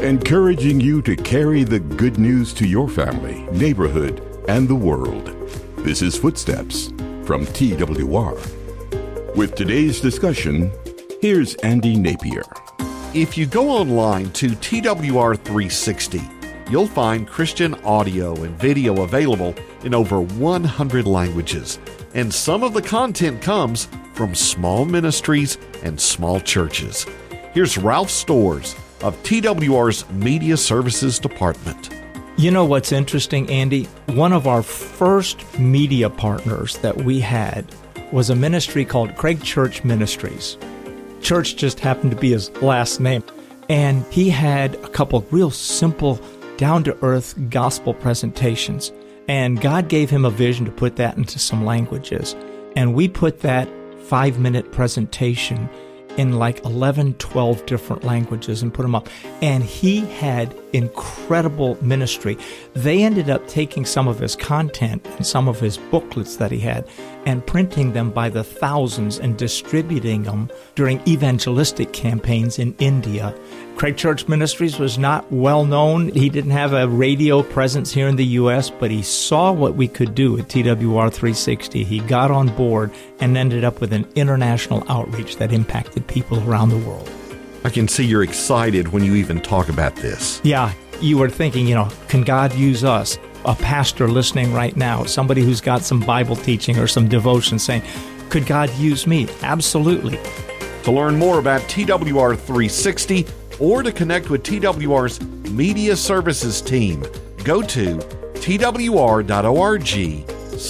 encouraging you to carry the good news to your family, neighborhood, and the world. This is Footsteps from TWR. With today's discussion, here's Andy Napier. If you go online to TWR 360, you'll find Christian audio and video available in over 100 languages. And some of the content comes from small ministries and small churches. Here's Ralph Storrs of TWR's Media Services Department. You know what's interesting, Andy? One of our first media partners that we had was a ministry called Craig Church Ministries. Church just happened to be his last name. And he had a couple of real simple, down-to-earth gospel presentations. And God gave him a vision to put that into some languages. And we put that 5-minute presentation in like 11, 12 different languages and put them up. And he had incredible ministry. They ended up taking some of his content and some of his booklets that he had and printing them by the thousands and distributing them during evangelistic campaigns in India. Craig Church Ministries was not well known. He didn't have a radio presence here in the U.S., but he saw what we could do at TWR 360. He got on board and ended up with an international outreach that impacted people around the world. I can see you're excited when you even talk about this. Yeah, you were thinking, can God use us? A pastor listening right now, somebody who's got some Bible teaching or some devotion saying, could God use me? Absolutely. To learn more about TWR 360 or to connect with TWR's Media Services team, go to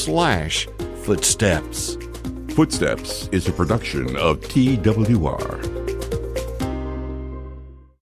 twr.org/footsteps. Footsteps is a production of TWR.